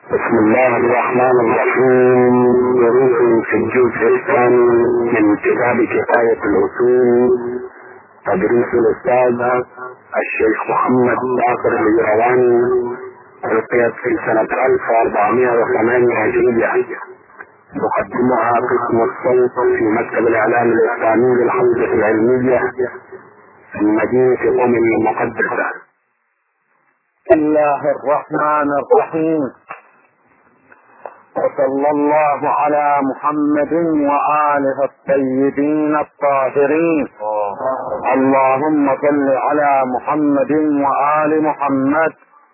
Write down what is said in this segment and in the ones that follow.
بسم الله الرحمن الرحيم. دروس في الجزء الثاني من كتاب كفاية الأصول، تدريس الأستاذ الشيخ محمد باقر الجرواني، ألقيت في سنة 1408 هجرية. يقدمها قسم الصوت في مكتب الإعلام الإسلامي للحوزة العلمية في مدينة أم المقدسة. بسم الله الرحمن الرحيم، وصلى الله على محمد وآله الطيبين الطاهرين. اللهم صل على محمد وآل محمد.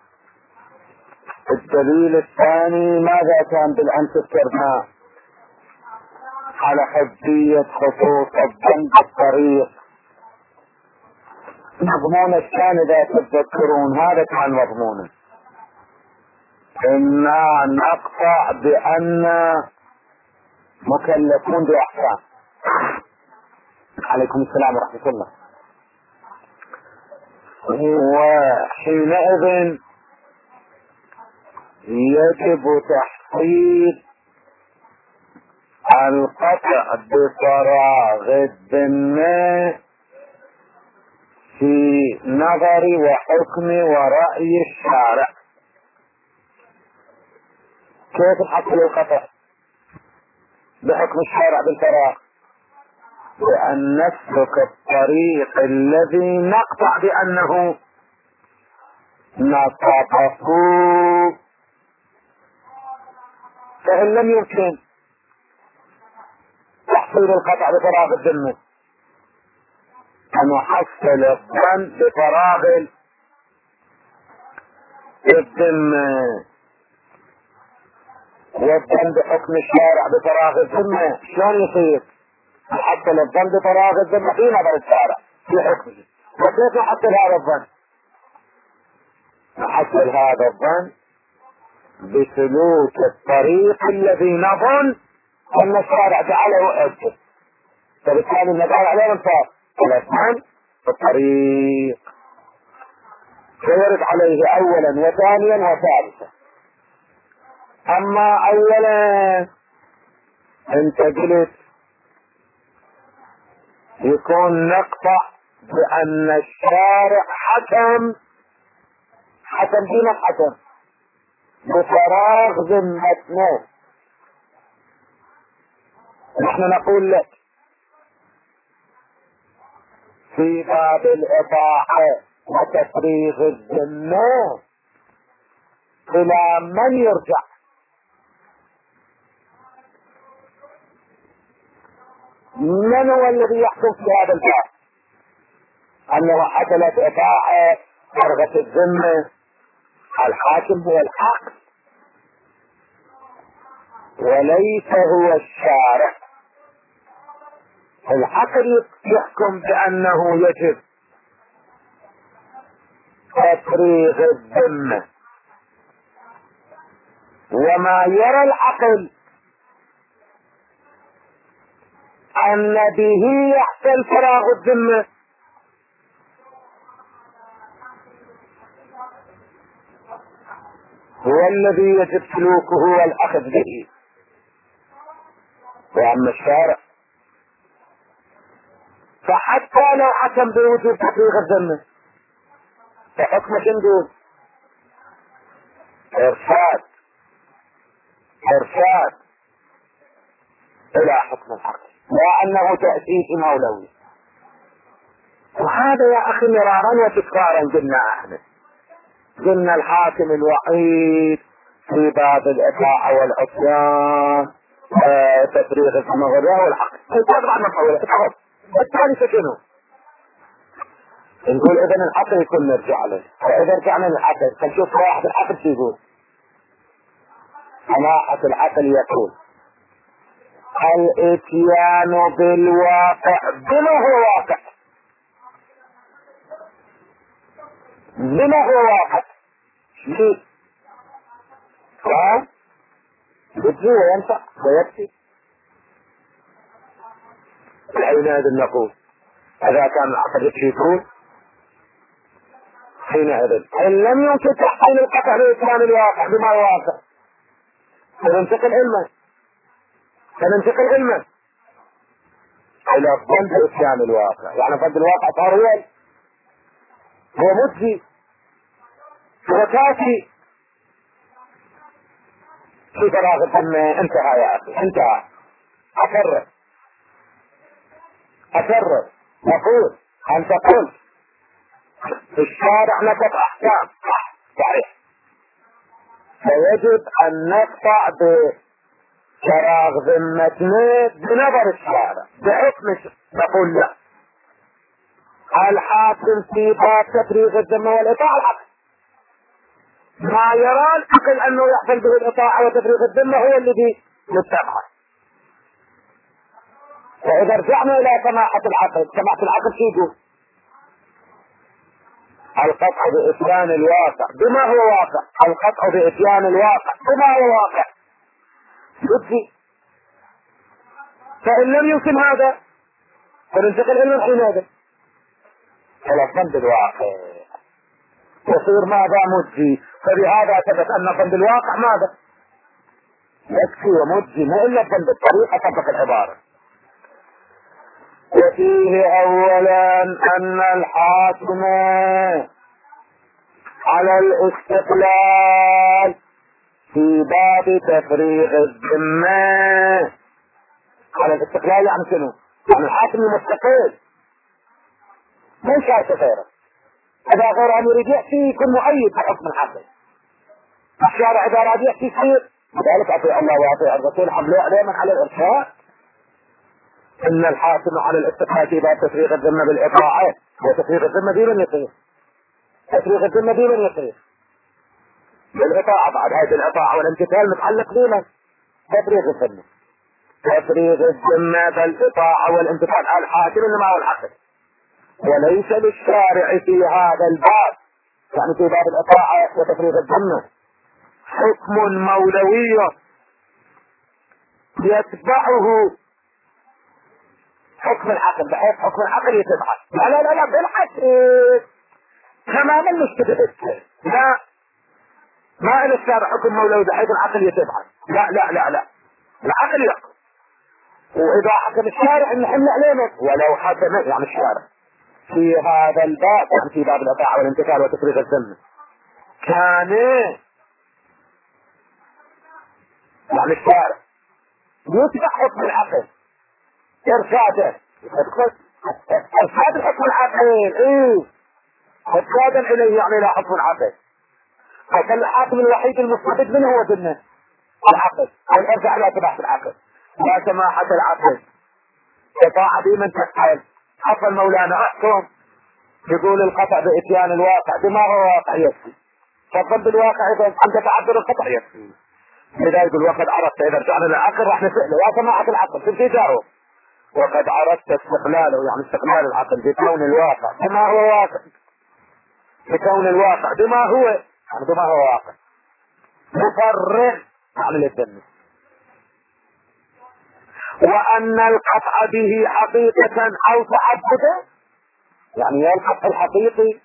الدليل الثاني ماذا كان بالأمس ذكرنا على حجية خصوص الظن بالطريق. مضمون الثاني اذا تتذكرون هذا كان مضمونه، إنا نقطع بأن مكلفون بأحكام. عليكم السلام ورحمة الله. وحينئذ يجب تحقيق القطع بفراغ الذمة في نظر وحكم ورأي الشارع. كيف نحصل القطع بحكم الشارع بالفراغ؟ بأن نسلك الطريق الذي نقطع بأنه نطبق. فإن لم يمكن تحصيل القطع بفراغ الذمة، نحصل الظن بفراغ الذمة، والظن بحكم الشارع بفراغ الذمة. شلون يصير نحصل الظن بفراغ الذمة في نظر الشارع في حكمه؟ وكيف نحصل هذا الظن؟ نحصل هذا الظن بسلوك الطريق الذي نظن ان الشارع جعله حجة، فبالتالي النظر عليه انصاف الأسمان الطريق، فيرد عليه أولا وثانيا وثالثا. أما أولا أنت قلت يكون نقطع بأن الشارع حكم دين الحكم بفراغ ذمتنا. نحن نقول لك في باب الإطاعة وتفريغ الذمة إلى من يرجع؟ من هو الذي يحكم في هذا الباب أنه حصلت إطاعة فرغت الذمة؟ الحاكم هو الحق وليس هو الشارع. العقل يحكم بأنه يجب تفريغ الذمة، وما يرى العقل أن به يحصل فراغ الذمة هو الذي يجب سلوكه والأخذ به. وأما الشارع فحتى لو حكم بوجود تفريغ الذمة فحكم شندود إرشاد إلى حكم الحق، وأنه تأسيس مولوي. وهذا يا أخي مرارا وتكرارا قلنا الحاكم الوحيد في باب الإطاعة والعصيان تفريغ الذمة والحق. طبعا مفعولة الثالثة شنو؟ نقول إذن الحق يكون نرجع له. فإذا رجعنا للحق فنشوف راحة العقل شو يقول. راحة العقل يقول الاتيان بالواقع بما هو واقع. بما هو واقع ليه؟ يجي وينفع ويكفي. حينئذ نقول إذا كان العقل يكون حينئذ إن لم يمكن تحصيل القطع لإتمام الواقع بما واقع فننتقل علما الى ظن باتيان الواقع. يعني ظن الواقع صار هو مجزي، هو كافي في فراغ الذمة. انتهى يا اخي، انتهى. اكرر نقول انت قلت في الشارع نقط احكام، صحيح، فيجب ان نقطع بفراغ ذمتنا بنظر الشارع بحكم. نقول لا، الحاكم في باب تفريغ الذمة والاطاعة العقل، ما يرى العقل انه يحصل به الاطاعة وتفريغ الذمة هو الذي نتبعه. فاذا رجعنا الى سماحة العقل شو يقول؟ القطع بإتيان الواقع بما هو واقع، القطع بإتيان الواقع بما هو واقع يبكي. فإن لم يمكن هذا فننتقل إلى حينئذ إلى ظن الواقع، يصير ماذا؟ مجزي. فبهذا ثبت أن ظن الواقع ماذا؟ يكفي ومجزي، ما إلا ظن بالطريقة طبق العبارة. وفيه اولا ان الحاكم على الاستقلال في باب تفريغ الذمة. على الاستقلال يعني شنو؟ يعني الحاكم المستقل من شرط غيره، اذا غير ان يريد يأتي يكون مؤيد بحكم الحاكم. الشارع اذا اراد يأتي يصير لذلك اطيع الله واطيع الرسول، حملوا عليه من على الارشاد. ان الحاكم على الاستقلال في باب تفريغ الذمة بالاطاعة، وتفريغ الذمة بمن يصير؟ تفريغ الذمة بمن يصير؟ بالاطاعة. بعد هذه الاطاعة والامتثال متعلق بمن؟ تفريغ الذمة. تفريغ الذمة بالاطاعة والامتثال. الحاكم انما هو الحاكم، وليس للشارع في هذا الباب، يعني في باب الاطاعة وتفريغ الذمة، حكم مولوي يتبعه حكم العقل، بحيث حكم العقل يتبعه. لا بالعكس تماما مشتبه. لا، ما إلى الشارع حكم مولوي بحيث العقل يتبعه. لا العقل يحكم، واذا حكم الشارع ان نحن علينا ولو حكم يعني الشارع في هذا الباب، يعني في باب الاطاعة والامتثال وتفريغ الذمة، كان يعني الشارع يتبع حكم العقل ارشاده، ارشاد الحكم العقل، ارشادا اليه يعني الى حكم العقل. فكان الحاكم الوحيد المستفيد منه هو ذمه العقل، الارجع الى تبعه العقل. لا سماحة العقل اطاعة بمن تفعل. حصل مولانا احكم يقول القطع باتيان الواقع بما هو واقع يكفي، فالظن بالواقع اذا انت تعبر القطع يكفي. لذا يقول وقد عرفت، اذا رجعنا للعقل راح نسأله يا سماحة العقل كيف تجاوب؟ وقد عرفت استقلاله، يعني استقلال العقل بكون الواقع بما هو واقع، بكون الواقع بما هو، يعني بما هو واقع مفرغ عن الذمة، وأن القطع به حقيقة أو تعبدا، يعني القطع الحقيقي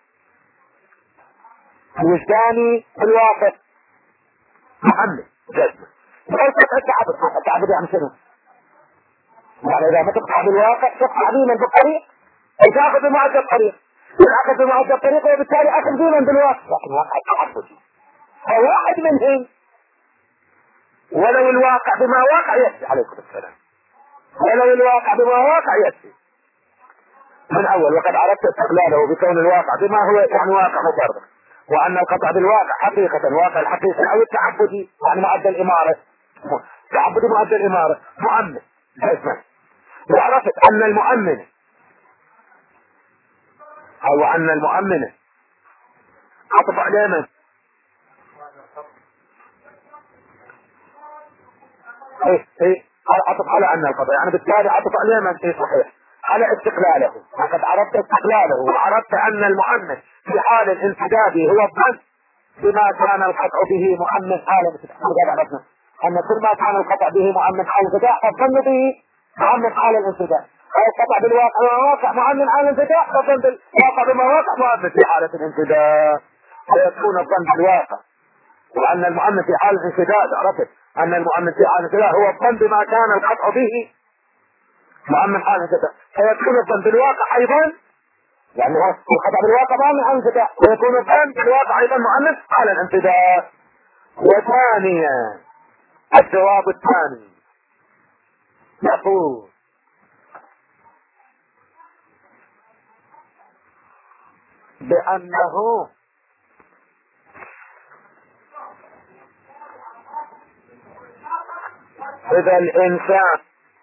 الوجداني الواقع محمد جزمة. القطع التعبد يعني شنو؟ يعني إذا ما تقطع بالواقع تقطع بمن بالطريق، وتأخذ بمعدل الطريق، تأخذ بمعدل الطريق، وبالتالي أخذ بمن بالواقع، لكن واقع التعبد فواحد منهم. ولو الواقع بما واقع يأتي عليكم السلام، ولو الواقع بما واقع يأتي من أول. وقد عرفت استقلاله بكون الواقع بما هو يعني واقع مفرغ، وأن القطع بالواقع حقيقة واقع الحقيقي أو التعبدي يعني معدل الإمارة، تعبدي معدل الإمارة مؤمن. اسمع، وعرفت أن المؤمن أو أن المؤمن عطف عليه من؟ عطف على أن القطع، يعني بالتالي عطف عليه من؟ صحيح، على استقلاله. وقد عرفت استقلاله، وعرفت أن المؤمن في حال الانسداد هو الظن بما كان القطع به مؤمن حالا. عرفنا أن كل ما كان القطع به مؤمن حال الانسداد فالظن به مؤمن حال الانسداد، أو القطع بالواقع وواقع مؤمن حال الانسداد فالظن بالواقع بما واقع مؤمن في حالة الانسداد، فيكون الظن بالواقع وأن المؤمن في حال انسداد، عرفت أن المؤمن في حال انسداد هو الظن بما كان القطع به مؤمن حال انسداد، فيكون الظن بالواقع أيضا، يعني هو الخطأ بالواقع مؤمن حال انسداد، ويكون الظن بالواقع أيضا مؤمن حال الانسداد. وثانيا الجواب الثاني يقول بأنه إذا الإنسان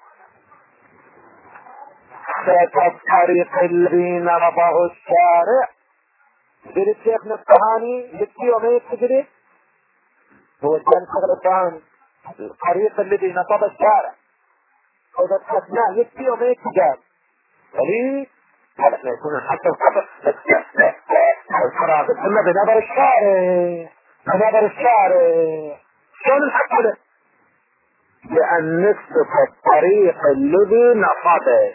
سلك الطريق الذي نرضه الشارع، يقول الشيخ نصفهاني يبكي وما يتجري، هو كان الشيخ الإصفهاني الطريق الذي نصب الشارع إذا اتخذناه يبكي وما يتجري وليه هذا يكون حتى الخطر الفراغ ثم بنظر الشارع، بنظر الشارع شلون الحق له؟ لأن نسلك الطريق الذي نصبه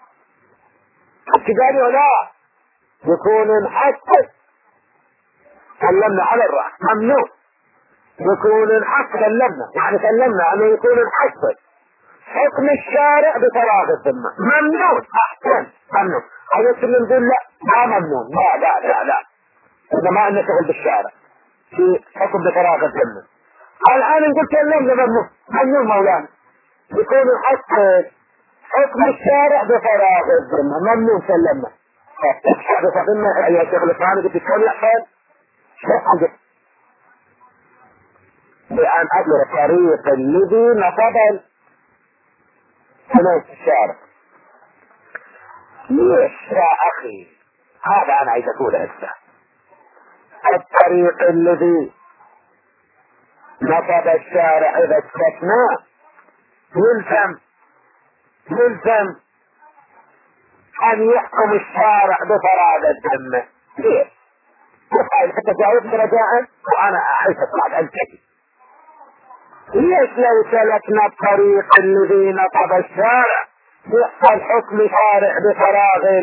اتجاري ولا يكون الحق سلمنا على الرأس ممنوع، يكون الحق سلمنا يعني سلمنا أنه يكون الحق حكم الشارع بفراغ الذمة ممنوع، أحسن ممنوع. حيث اللي نقول لا ما ممنوع، لا لا لا لا إذا ما أنه شغل بالشارع في حكم بفراغ الذمة. الآن نقول سلمنا ممنوع، ممنوع مولانا يكون الحق حكم الشارع بفراغ الذمة ممنوع سلمنا. بفضلنا يا شيخ الإسلام قلت شلون يحصل؟ شو بأن أجر الطريق الذي نصب في الشارع. ليش يا أخي؟ هذا أنا عايز أقوله هسه. الطريق الذي نصب الشارع إذا استثناه يلزم أن يحكم الشارع بفراغ الذمة. ليش؟ حتى جاوبني رجاء وأنا أحسك بعد أنتهي. ليش لو سلكنا الطريق الذي نصب الشارع يحصل حكم شارع بفراغ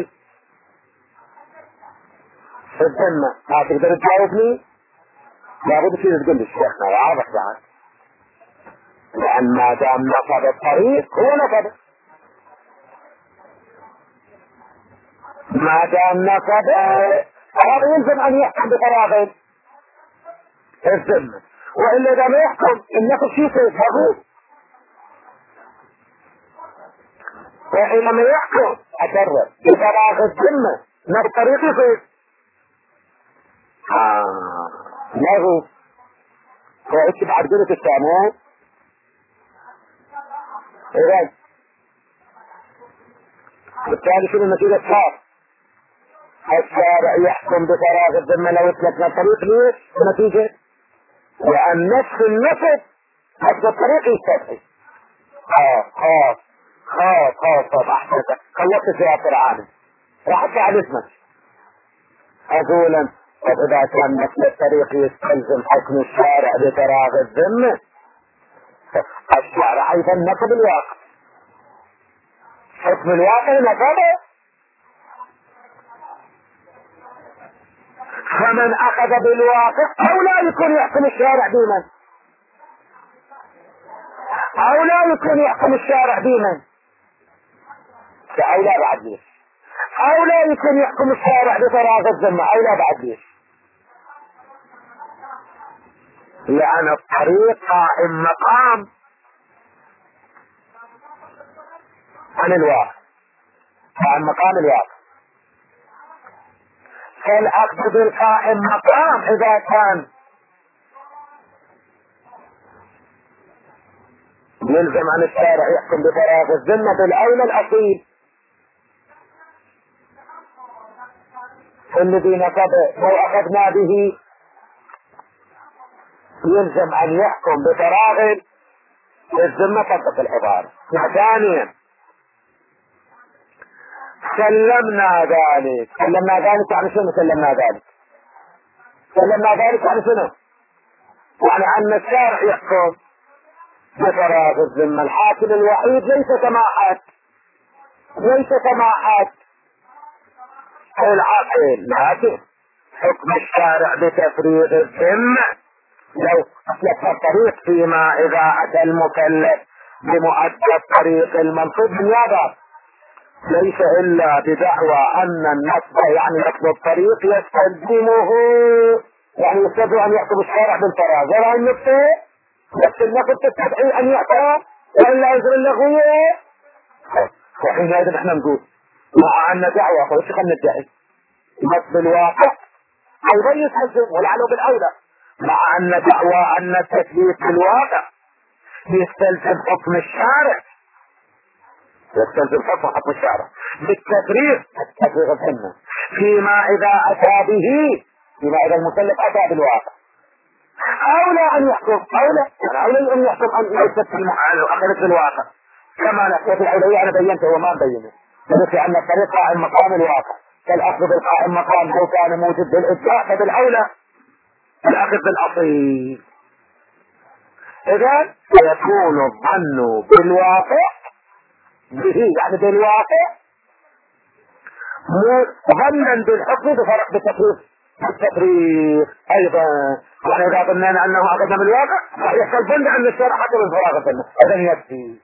الذمة؟ ما تقدر تجاوبني؟ لابد شيء تقول لي الشيخنا واضح بعد، لأن ما دام نصب الطريق هو نصب، ما دام نصب هذا يلزم أن يحكم بفراغ الذمة، وإلا إذا ما يحكم النقل شيء سيفهمه، وإلا ما يحكم أكرر بفراغ الذمة نفس طريقي فيه لا هو وإيش بعد قلت الثانية إذن بالتالي شنو النتيجة صار الشارع يحكم بفراغ الذمة لو اتلقنا الطريق. ليش النتيجة؟ لأن نفس النفس نفس الطريق يستطيع خاف أحسنت خلصت يا فرعان راح تعال اسمك أقولا إذا كان نفس الطريق يستلزم حكم الشارع بفراغ الذمة الشارع أيضا نصب الواقع، حكم الواقع نصبه، فمن أخذ بالواقع أو لا يكون يحكم الشارع بمن أو لا يكون يحكم الشارع بمن أو لا بعد ليش أو لا يكون يحكم الشارع بفراغ الذمة أو لا بعد ليش؟ لأن الطريق قائم مقام عن الواقع، قائم مقام الواقع، فالأخذ بالقائم مقام إذا كان يلزم عن الشارع يحكم بفراغ الذمة بالأولى الأصيل الذي نصبه لو أخذنا به يلزم أن يحكم بفراغ الذمة تطبق العبارة. ثانيا سلمنا ذلك يعني شنو سلمنا ذلك؟ سلمنا ذلك يعني شنو؟ يعني أن الشارع يحكم بفراغ الذمة. الحاكم الوحيد ليس سماحات العاقل، لكن حكم الشارع بتفريغ الذمة لو أسلك الطريق فيما إذا أتى المكلف بمؤدى الطريق المنصوب باليابة ليس إلا بدعوى أن النصب يعني نصب الطريق يستلزمه، يعني يستلزم أن يكتب الشارع بالفراغ ولا أن يكتب بس النصب تستدعي أن يعترف وإلا يجري اللغوية. وحينئذ احنا نقول مع أن دعوى فوش خلنا ندعي نصب الواقع أيضا يستلزم ولعله بالأولى، مع أن دعوى أن التثبيت في الواقع يستلزم حكم الشارع، يستلزم حكم الشارع بالتفريغ السنة فيما إذا أتى به، فيما إذا المكلف أتى بالواقع. أولى أن يحكم أولى أن يحكم أن يثبت الأخير في الواقع كما نحكي في الأولوية. أنا بينته وما بينه في أن الطريق قائم مقام الواقع كالأخذ بالقائم مقام لو كان موجود بالإجزاء فبالأولى الأخذ بالأصيل. إذا يكون الظن بالواقع به يعني بالواقع ظنا بالحكم بفرق بالتفريق ايضا. يعني اذا ظننا انه اخذنا من الواقع يحصل ظن ان الشرع حكم الفراغ الظن اذا يكفي.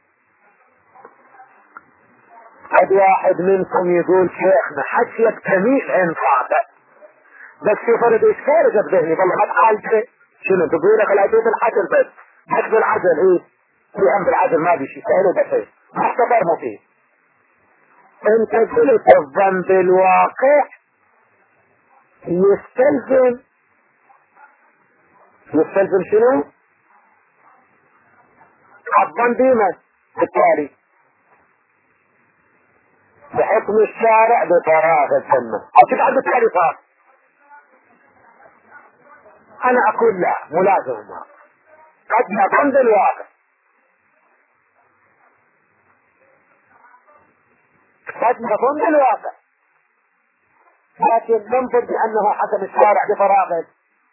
قد واحد منكم يقول شيخنا حكيت جميع انفاقه بس في فرد اشكال جاب ذهني والله ما تعالجه شنو تقول لك العجوز الحجل بس حجب العجل ايه في هم بالعجل ما بيشي سهله بس ما احتفر فيه. انت قلت الظن بالواقع يستلزم شنو؟ الظن بما بالتالي بحكم الشارع بفراغ الذمة اكيد عند التالي صار. انا اقول لا ملازم ما قد نظن بالواقع لكن ننظر بأنه حكم الشارع بفراغه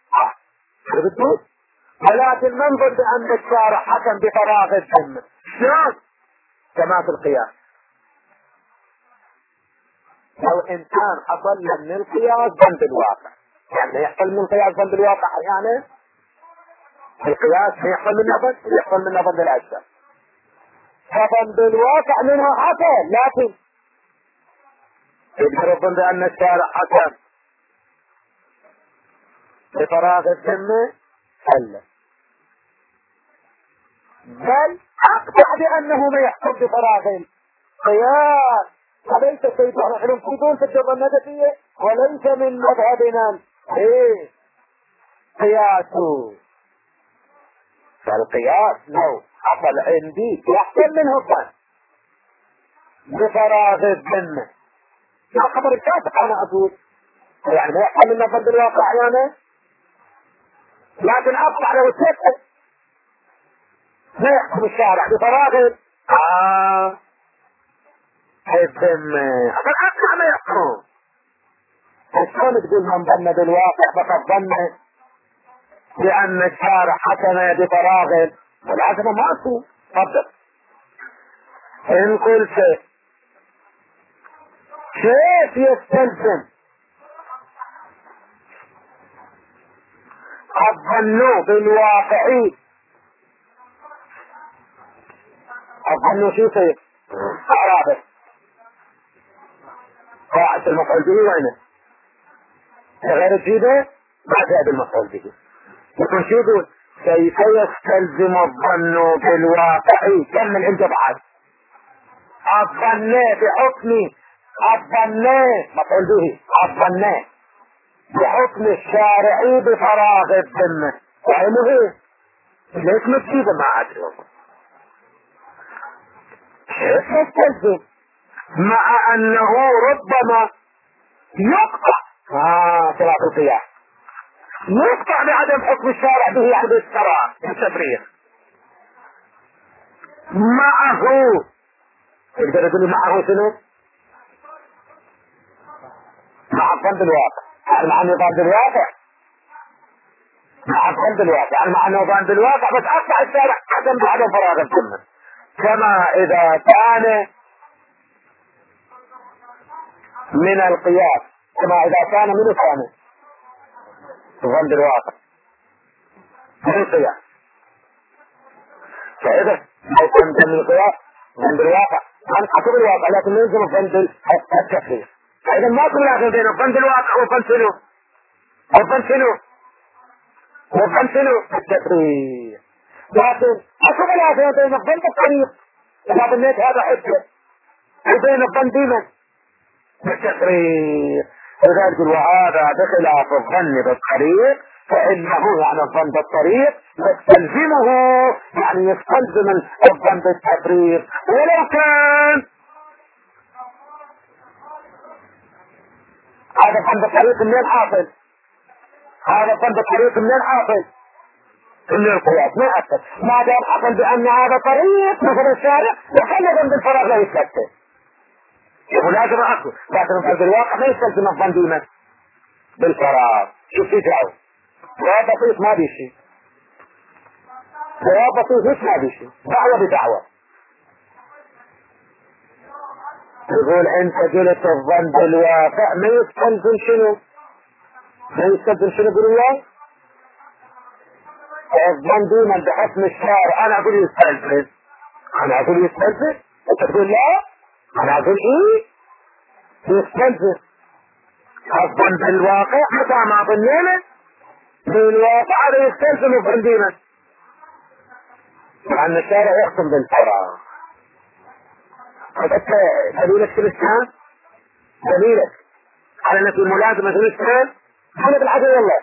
ولكن ننظر بأن الشارع حكم بفراغ الذمة شلون؟ كما في القياس لو إنسان حصل من القياس ظن بالواقع يعني يحصل من القياس ظن بالواقع يعني القياس يحصل منه ظن يحصل منه ظن بالأجزاء فظن بالواقع منها حصل لكن يقدر يظن بأن الشارع حكم بفراغ الذمة هلا بل أقطع بأنه ما يحكم بفراغ القياس. أليس سيد العلم في الجرة النجفية وليس من مذهبنا ايه قياسه. فالقياس لو حصل عندي يحصل منه الظن بفراغ الذمة يا خبر الكاتب انا اقول يعني ما يحصل منه ظن بالواقع يعني لكن اقطع لو السكت ما يحكم الشارع بفراغ الذمة اقل اقطع ما يحكم. شلون تقول من ظن بالواقع فقد ظن بأن الشارع حكم بفراغ والعزم معصوم. تفضل إن قلت كيف يستلزم الظن بالواقع الظن شو يصير؟ أعرابه قاعدة المفعول به وينه؟ غير الجيبة ما زاد المفعول به. يكون شو يقول كيف يستلزم الظن بالواقع كمل انت بعد الظن بحكم الظن مفعول به الظن بحكم الشارعي بفراغ الذمة فهمه ايه ليش مكتوبة ما ادري كيف يستلزم مع انه ربما يقطع صلاة القياس يقطع بعدم حكم الشارع به يعني بالسراء بالتفريغ معه تقدر تقول معه شنو؟ مع الظن بالواقع يعني مع انه ظن بالواقع مع الظن بالواقع يعني مع انه ظن بالواقع بس اقطع الشارع عدم بعدم فراغ الذمة كما اذا كان من القياس كما اذا كان من الثاني ظن بالواقع بالقياس. فإذا لو كان ضمن القياس ضمن الواقع عن حسب الواقع لكن يلزم الظن بالتفريق. فإذا ما كل الآخر بين الظن بالواقع والظن شنو؟ والظن شنو؟ والظن شنو؟ التفريق. لكن حسب الآخر بين الظن بالطريق إذا ظنيت هذا حجة وبين الظن ديما بالتفريق. لذلك وهذا بخلاف الظن بالطريق فإنه يعني الظن بالطريق يستلزمه يعني يستلزم الظن بالتفريق ولو كان هذا الظن بالطريق منين حاصل؟ هذا الظن بالطريق منين حاصل؟ من القياس ما يأثر ما دام حصل بأن هذا طريق مثل الشارع وخلي ظن بالفراغ لا يتكتل يقول لازم أكل لكن في الواقع ما يستلزم الظن ديما بالفراغ. شوف في دعوة جواب بسيط ما بيشي جواب بسيط ما بيشي دعوة بدعوة. يقول انت قلت الظن بالواقع ما يستلزم شنو؟ ما يستلزم شنو بالواقع؟ الظن ديما بحكم الشارع انا اقول يستلزم انا اقول يستلزم انت تقول لا انا اقول ايه يستلزم. الظن بالواقع متى ما ظنينا بالواقع هذا يستلزم الظن ديما لأن الشارع يحكم بالفراغ. فأنت دليلك في الإسلام دليلك على أنك الملازمة في الإسلام أنا بالعدل والله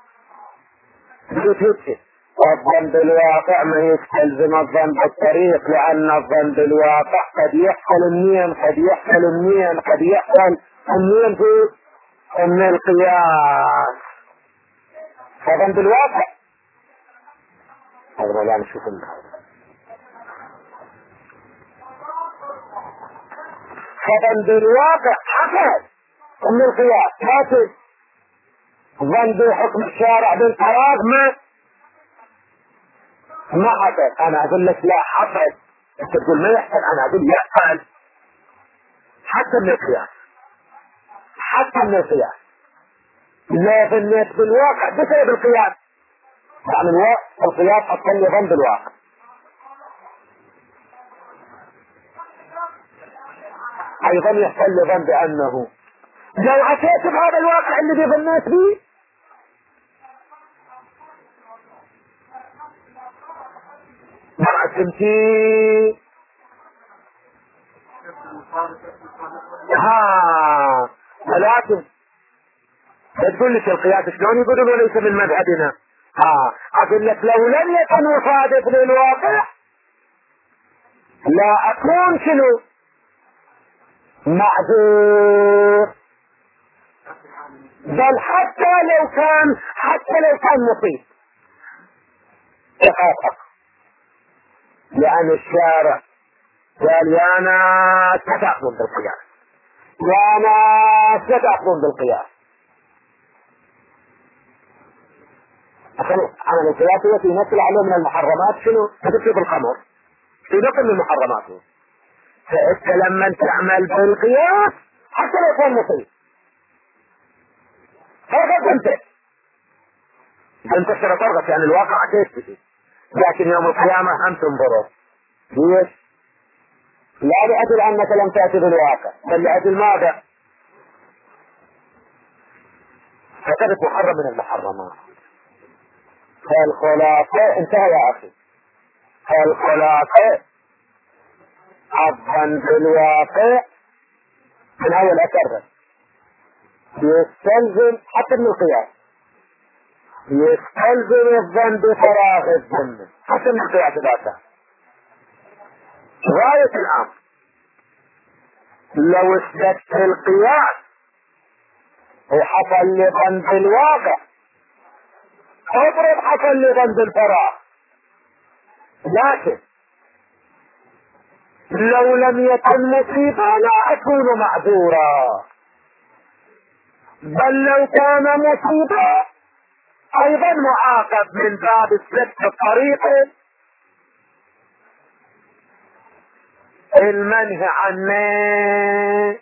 يتوتي الظن بالواقع ما يستلزم الظن بالطريق لأن الظن بالواقع قد يحصل النيم قد يحصل النيم قد يحصل النيم في من القياس. فظن بالواقع هذا لا نشوف فظن بالواقع حصل من القياس لكن ظن بحكم الشارع بالفراغ ما حصل. انا اقول لك لا حصل انت تقول ما يحصل انا اقول يحصل حتى من القياس حتى من القياس لا ظنيت بالواقع بسبب القياس يعني القياس حصل لي ظن بالواقع. ايضا يحصل لي ظن بانه لو عشيت بهذا الواقع اللي ظنيت به ما عشمتي ولكن تقول لك القياس شلون يقولون ليس من مذهبنا اقول لك لو لم يكن مصادف للواقع لا اكون شنو معذور بل حتى لو كان مصيب تخافق لان الشارع قال يا ناس لا تأخذون بالقياس يا ناس لا تأخذون بالقياس. عمل القياس في نسل عليه من المحرمات شنو؟ تكتب الخمر في نقل من المحرمات. فانت لما تعمل بالقياس حتى لو كان مصيب فرغب انت ترى ترغب يعني الواقع تثبت لكن يوم القيامة هم تنظره ليش؟ لا لأجل أنك لم تأتي بالواقع بل لأجل ماذا؟ فترك محرم من المحرمات. فالخلاصة انتهى يا أخي فالخلاصة الظن بالواقع من أول أكرر يستلزم حتى من القياس يستلزم الظن بفراغ الذمة حتى من القياس ذاته. غاية الأمر لو اثبتت القياس وحصل لي ظن بالواقع افرض حصل لي ظن بالفراغ لكن لو لم يكن مصيبا لا اكون معذورا بل لو كان مصيبا ايضا معاقب من باب السبت الطريق المنهي عنه.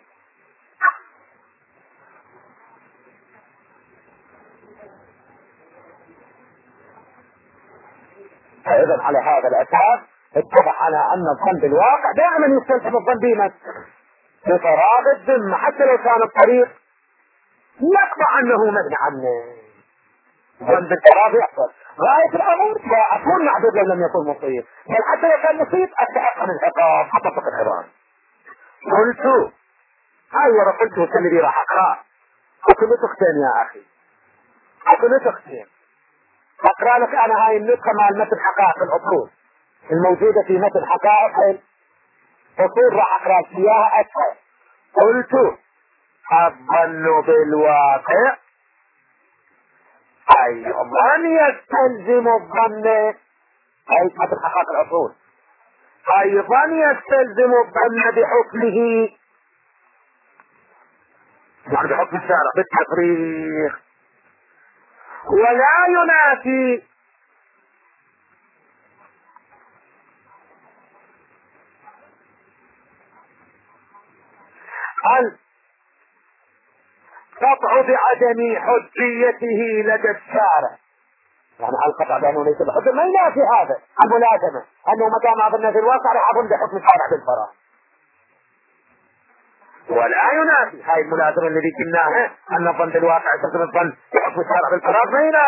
فاذا على هذا الاساس اتضح على ان الظن بالواقع دائما يستلزم الظن بما بفراغ الذمه، حتى لو كان الطريق يقطع انه منهي عنه. ظن بالفراغ يحصل غايه الامر لا اكون معذور لو لم يكن مصيب، بل حتى لو كان مصيب اتاقن العقاب حتى فقط العظام. قلت ايوه قلت الذي راح اقرا اكو نسختين يا اخي، اكو نسختين اقرا لك انا هاي النسخه مال متن حقائق الاصول الموجوده في متن حقائق الاصول، راح اقرا لك اياها اكثر. قلت الظن بالواقع ايضا يستلزم الظن، اي متن حقائق الاصول ايضا يستلزم الظن بحكمه، يعني بحكم الشارع بالتفريق، ولا ينافي القطع بعدم حجيته لدى الشارع. يعني القطع بأنه ليس بحجة ما ينافي هذا الملازمة، أنه متى ما ظن في الواقع راح أظن بحكم الشارع بالفراغ، ولا ينافي هاي الملازمة الذي قلناها أن الظن بالواقع يستلزم الظن بحكم الشارع بالفراغ،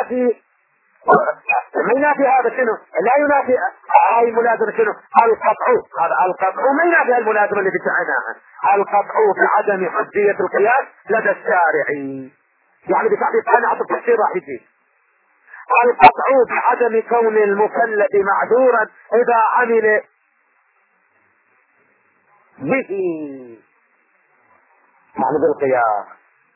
ما ينافي هذا شنو؟ لا ينافي هاي الملازمة شنو؟ القطع، هذا القطع ما ينافي الملازمة التي ادعيناها، القطع بعدم حجية القياس لدى الشارع، يعني بتعبير ثاني عطف التفسير راح يجي القطع بعدم كون المكلف معذورا اذا عمل به، يعني بالقياس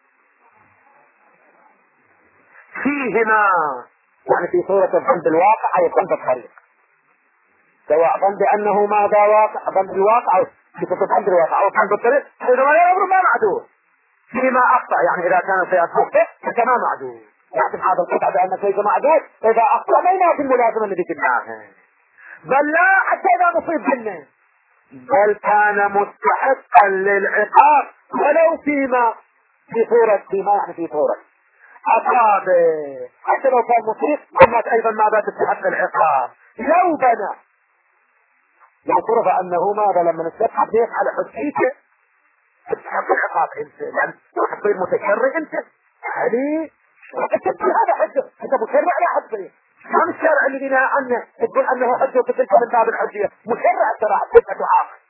فيهما، يعني في صورة الظن بالواقع أو الظن بالطريق، سواء ظن بأنه ماذا واقع ظن بالواقع أو في صورة الظن بالواقع أو الظن بالطريق، إذا ما يأمر ما معدود فيما أخطأ، يعني إذا كان سيأخطأ فما معدود، يعتم هذا القطع بأن شيء معدود إذا أخطأ ما ينافي الملازمة التي كناها، بل لا حتى إذا نصيب منه، بل كان مستحقا للعقاب ولو فيما في صورة يعني في صورة أصاب، حتى لو كان مصيب قمت أيضا ماذا تستحق العقاب لو بنى، لو فرض أنه ماذا لما نستحق بيك على حجيته تستحق العقاب انت، لأن تصير متشرع انت يعني هذا حجة، انت مشرع لا حجة، كم الشرع اللي نهى عنه تقول أنه حجة وتلك من باب الحجية، مشرع الشرع حجة تعاقب،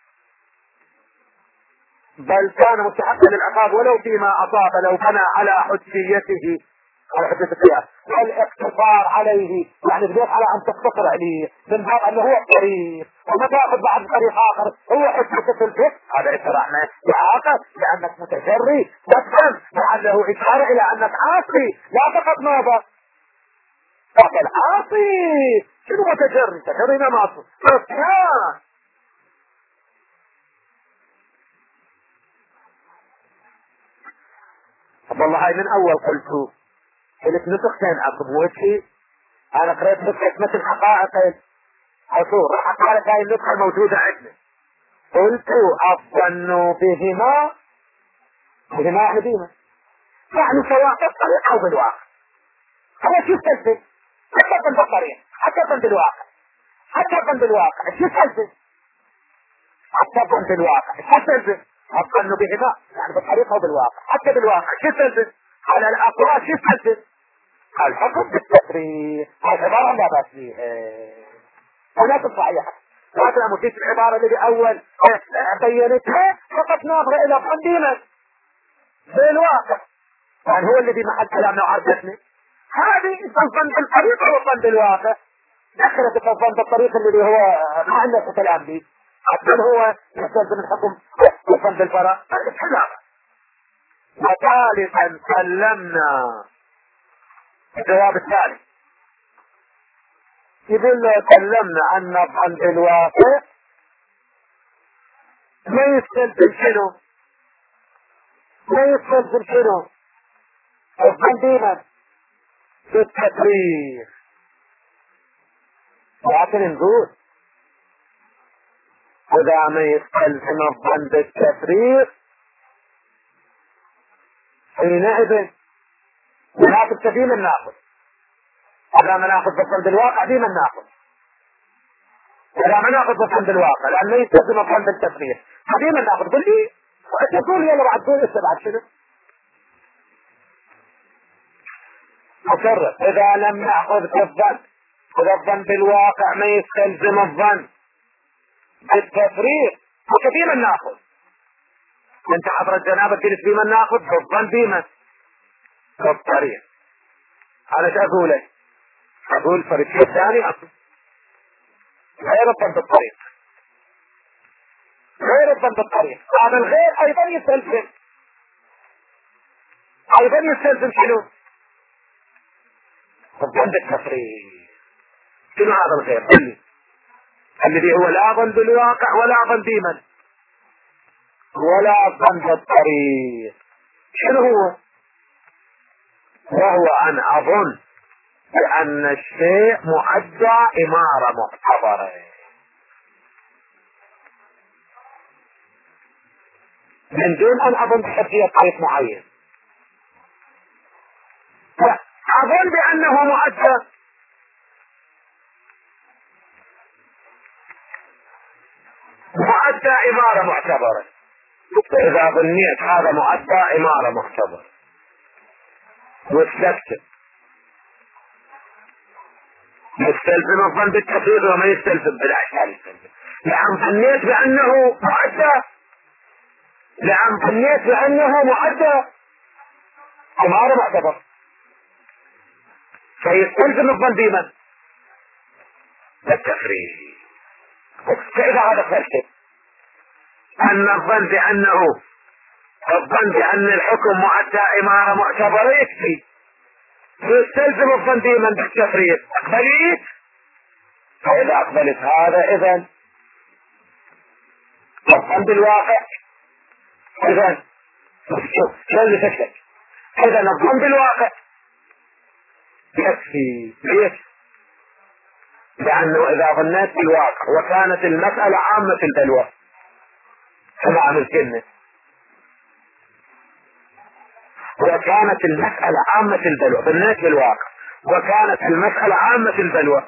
بل كان مستحقا للعقاب ولو فيما أصاب لو بنى على حجيته على حجة القياس، والاقتصار عليه يعني بديت على أن تقتصر عليه من باب أنه هو الطريق وما تأخذ بعد طريق آخر هو حجة الفقه، هذا إشراعنا يعاقب لأنك متجري، تفهم لعله إشارة إلى أنك عاصي لا فقط ماذا فقط عاصي، شنو متجري؟ تجري ما معصي والله هاي من اول قلت قلت نسختين عقب وجهي، انا قريت نسخة مثل حقائق الحصول، راح اقرا لك هاي النسخة الموجودة عندنا. قلت الظن بهما يعني بهما يعني سواء بالطريق او بالواقع، هو شو يستلزم؟ حتى الظن بالطريق حتى الظن بالواقع، حتى الظن بالواقع شو يستلزم؟ حتى الظن بالواقع شو يستلزم؟ الظن بهما يعني بالطريق او بالواقع، حتى بالواقع شو يستلزم؟ على الاقوال شو يستلزم؟ الحكم بالتفريق، العبارة لا بأس فيها هناك صحيحة، هذا مفيد العبارة الذي أول بينتها فقط ناظرة إلى قديمة بالواقع، يعني هو الذي محل كلامنا وعرفتني هذه الظن بالطريق أو الظن بالواقع، دخلت الظن بالطريق الذي هو ما عندنا كلام به، حتى هو يستلزم الحكم والظن بالبراء وثالثا سلمنا الجواب الثاني يقول له سلمنا أن الظن بالواقع ما يستلزم شنو؟ ما يستلزم شنو؟ الظن بما بالتفريق، لكن نقول إذا ما يستلزم الظن بالتفريق حينئذ ناخذ كثير من ناخذ، إذا ما ناخذ بالظن بالواقع ديما ناخذ لا ما ناخذ الظن بالواقع لانه يستلزم الظن بالتفريق. قديما ناخذ قل لي وانت تقول يلا بعد تقول انت بعد شنو؟ مكرر اذا لم ناخذ بالظن اذا الظن بالواقع ما يستلزم الظن بالتفريق وكثيرا ناخذ. انت حضرة جنابك قلت بمن ناخذ بالظن بمن بالطريق. انا شو اقول؟ اقول فريق الثاني اصلا غير الظن بالطريق غير الظن بالطريق. هذا الغير ايضا يستلزم شنو؟ الظن بالتفريق. شنو هذا الغير؟ الذي هو لا ظن بالواقع ولا ظن بمن ولا ظن بالطريق. شنو هو؟ وهو ان اظن بان الشيء مؤدى امارة معتبرة من دون ان اظن بحجية طريق معين. اظن بانه مؤدى امارة معتبرة. اذا ظنيت هذا مؤدى امارة معتبرة واستكتب يستلزم الظن بالتفريق وما يستلزم بالاشياء يستلزم. لان ظنيت بانه مؤدى امارة معتبرة فيستلزم الظن بمن؟ بالتفريق. فاذا هذا فلسفة ان الظن بان الحكم مؤدى امارة معتبرة يكفي ويستلزم الظن بمن بالتفريق. اقبليت؟ فاذا اقبلت هذا اذا الظن بالواقع اذا شو اللي تكتب؟ اذا الظن بالواقع يكفي. ليش؟ لانه اذا ظنيت بالواقع وكانت المسألة عامة البلوى كما عملت لنا وكانت المسألة عامة البلوى ظنيت بالواقع وكانت المسألة عامة البلوى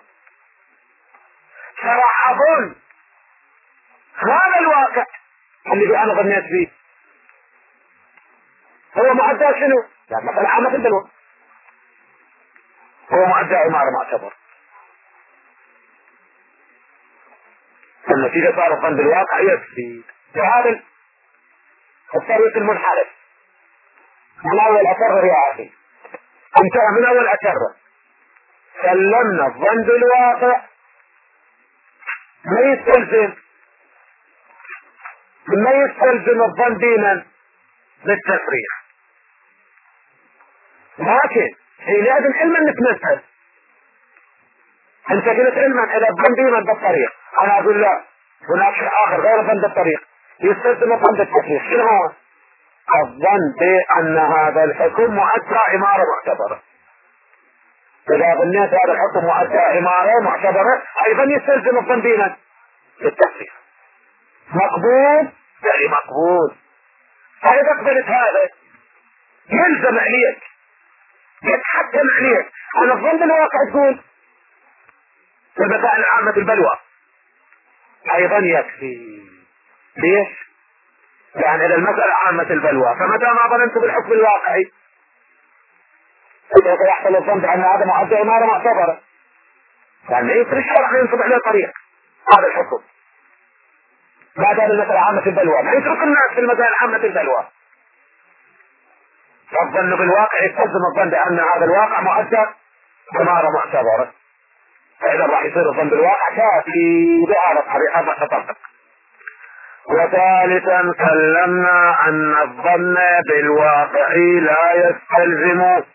فراح اظن هذا الواقع اللي انا ظنيت فيه هو مؤدى شنو؟ يعني مسألة عامة البلوى هو مؤدى امارة معتبر. النتيجة صار الظن بالواقع يكفي. هذا الطريق المنحرف من اول اكرر يا اخي انتهى من اول اكرر. سلمنا الظن بالواقع ما يستلزم الظن بمن؟ بالتفريق. لكن حينئذ علما نتمثل انت قلت علما اذا الظن بمن بالطريق انا اقول لا هناك شيء اخر غير الظن بالطريق يستلزم الظن بالتفريق. شنو هو؟ الظن بان هذا الحكم مؤدى امارة معتبرة. اذا ظنيت هذا الحكم مؤدى امارة معتبرة ايضا يستلزم الظن بمن؟ بالتفريق. مقبول؟ يعني مقبول. فاذا قبلت هذا يلزم عليك يتحكم عليك ان الظن بالواقع تقول في المسائل عامة البلوى ايضا يكفي. ليش؟ يعني اذا المسألة عامة البلوى فمتى ما ظننت بالحكم الواقعي سوف يحصل الظن بان هذا مؤدى امارة معتبرة يعني ما يصير الشرع ينصب عليه طريق هذا الحكم ما دام المسألة عامة البلوى ما يترك الناس في المسائل عامة البلوى. فالظن بالواقع يستلزم الظن بان هذا الواقع مؤدى امارة معتبرة فاذا راح يصير الظن بالواقع كافي بهذا الطريقة ما تطبق. وثالثا سلمنا ان الظن بالواقع لا يستلزم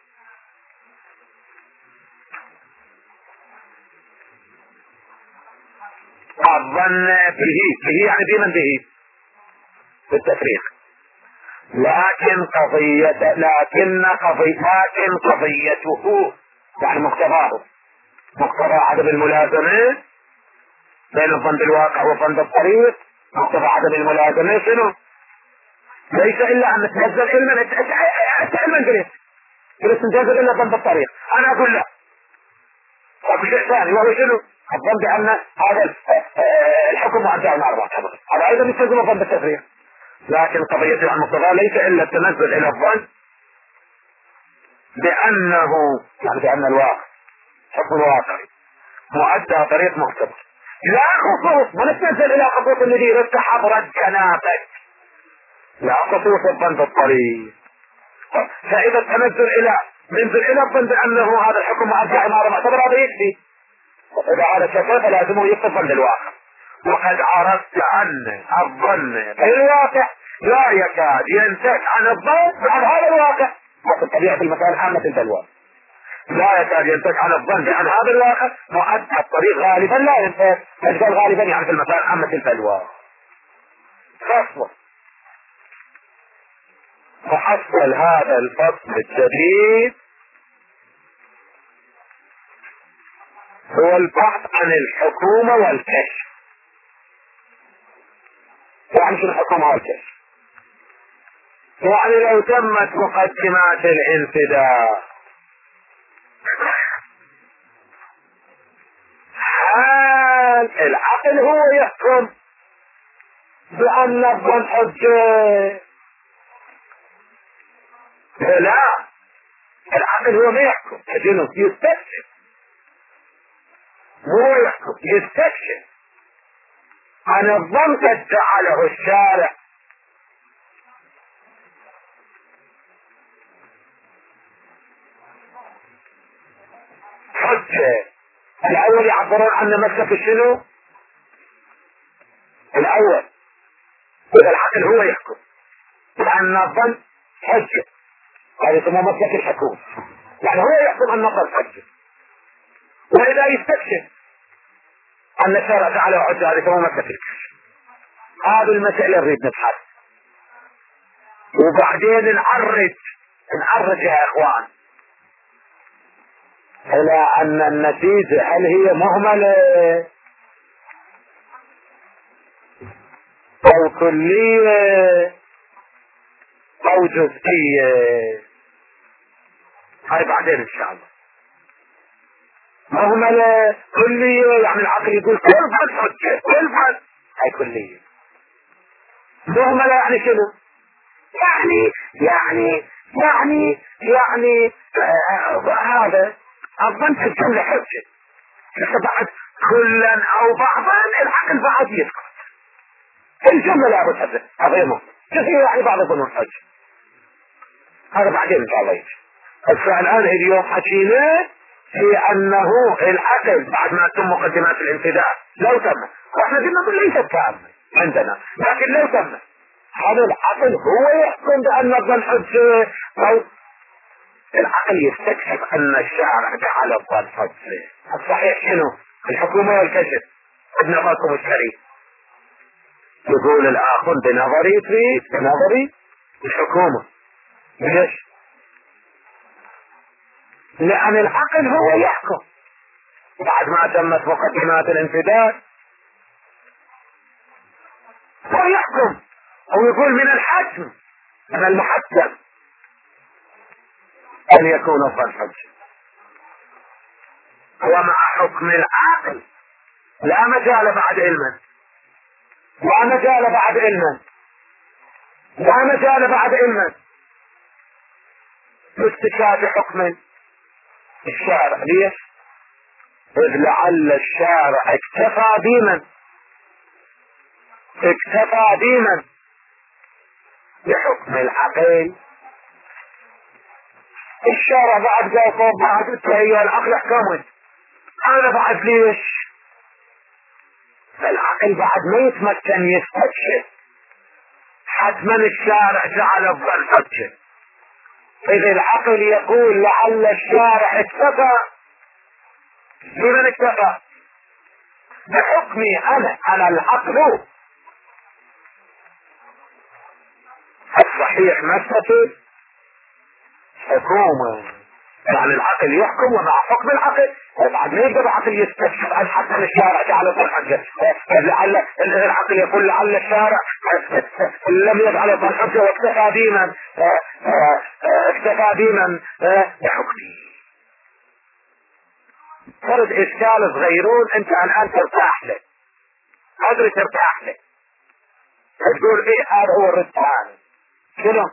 الظن به يعني بمن به بالتفريق. لكن قضيته يعني مقتضى عدم الملازمة بين الظن بالواقع والظن بالطريق. مقتضى عدم الملازمة شنو؟ ليس الا ان تنزل علما انت علما قلت انت الا الظن بالطريق. انا اقول لا اكو شيء ثاني وهو شنو؟ الظن بان هذا الحكم مؤدى على 4 طبقات، هذا ايضا يستلزم الظن بالتفريق. لكن قضية المقتضى ليس الا التنزل الى الظن بانه يعني بان الواقع حكم الواقع مؤدى طريق مختبر، لا خصوص ما نتنزل الى خطوط المدير افتح عبر جنابك، لا خصوص الظن بالطريق. فاذا التنزل الى ننزل الى الظن بانه هذا الحكم مؤدى على معتبر هذا يكفي. اذا هذا الشيء فلازمه يتصل بالواقع، وقد عرفت ان الظن في الواقع لا يكاد ينتج عن الظن عن هذا الواقع، وفي طبيعة المسائل عامة البلوى لا يكاد ينتج عن الظن عن هذا الواقع مؤدى الطريق غالبا لا ينتج، ينتج غالبا يعني في المسائل عامة البلوى. فحصل هذا الفصل الجديد هو البحث عن الحكومة والكشف. يعني شو الحكومة والكشف؟ يعني لو تمت مقدمات الانفداء هل العقل هو يحكم بأن الظن حجة؟ لا، العقل هو ما يحكم، لكنه يستكشف، هو يحكم يستكشف عن الظن قد جعله الشارع حجة. الأول يعبرون عن مسلك شنو؟ الأول إذا العقل هو يحكم بأن الظن حجة، هذا يسمى مسلك الحكومة، يعني هو يحكم أن الظن حجة. وإذا يستكشف أن الشارع جعله حجة هذا يسمى مسلك الكشف. هذه المسألة نريد نبحث وبعدين نعرج يا إخوان إلى أن النتيجة هل هي مهملة أو كلية أو جزئية. هاي بعدين إن شاء الله. مهملة كلية يعني العقل يقول كل فن حجة كل فن، هاي كلية. مهملة يعني شنو؟ يعني هذا الظن في الجملة حجة، بس بعد كلا او بعضا العقل بعد يسكت. الجملة لا بد عظيمة كثير يعني بعض الظنون حجة، هذا بعدين ان شاء الله يجي. بس الان اليوم حكينا في انه العقل بعد ما تم مقدمات الانفداء لو تم، واحنا قلنا ليست تامة عندنا، لكن لو تم هذا العقل هو يحكم بان الظن حجة او العقل يستكشف ان الشارع جعل الظن حجة. الصحيح شنو؟ الحكومة والكشف. ابن اخاكم الشريف يقول الاخر بنظري تريد بنظري الحكومة. ليش؟ لان العقل هو يحكم بعد ما تمت مقدمات الانفداد، هو يحكم او يقول من الحتم من المحتم ان يكون الظن حجة. ومع حكم العقل لا مجال بعد علما، لا مجال بعد علما، لا مجال بعد علما باستشهاد حكم الشارع. ليش؟ إذ لعل الشارع اكتفى ديما بحكم العقل. الشارع بعد قال بعد التهيئ العقل احكمه، انا بعد ليش؟ العقل بعد ما يتمكن يستكشف حتما الشارع جعل الظن حجة. اذا العقل يقول لعل الشارع اكتفى، بمن اكتفى؟ بحكمي انا العقل الصحيح مسألة حكومة، يعني العقل يحكم ومع حكم العقل بعد ما يقدر العقل يستكشف عن حتى الشارع جعل الظن حجة. لعل العقل يقول لعل الشارع لم يجعل الظن حجة واكتفى ديما بحكمه. فرد اشكال صغيرون انت الان ترتاح له، قدر ترتاح له، تقول ايه هذا هو الرجحان شنو؟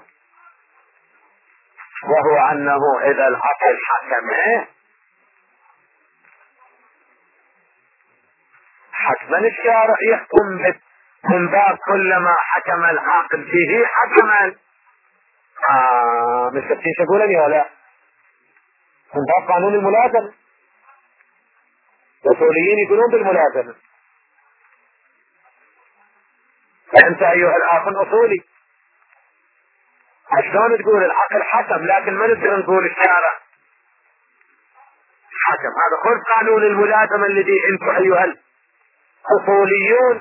وهو انه اذا العقل حكم حتما الشارع يحكم من باب كلما حكم العاقل فيه حكما. مش تفتيش اقولني ولا من باب قانون الملازمة. الاصوليين يقولون بالملازمة. انت ايها الاخ الاصولي شلون تقول العقل حكم لكن ما نقدر نقول الشارع حكم؟ هذا خذ قانون الملازمة الذي انتم ايها الاصوليون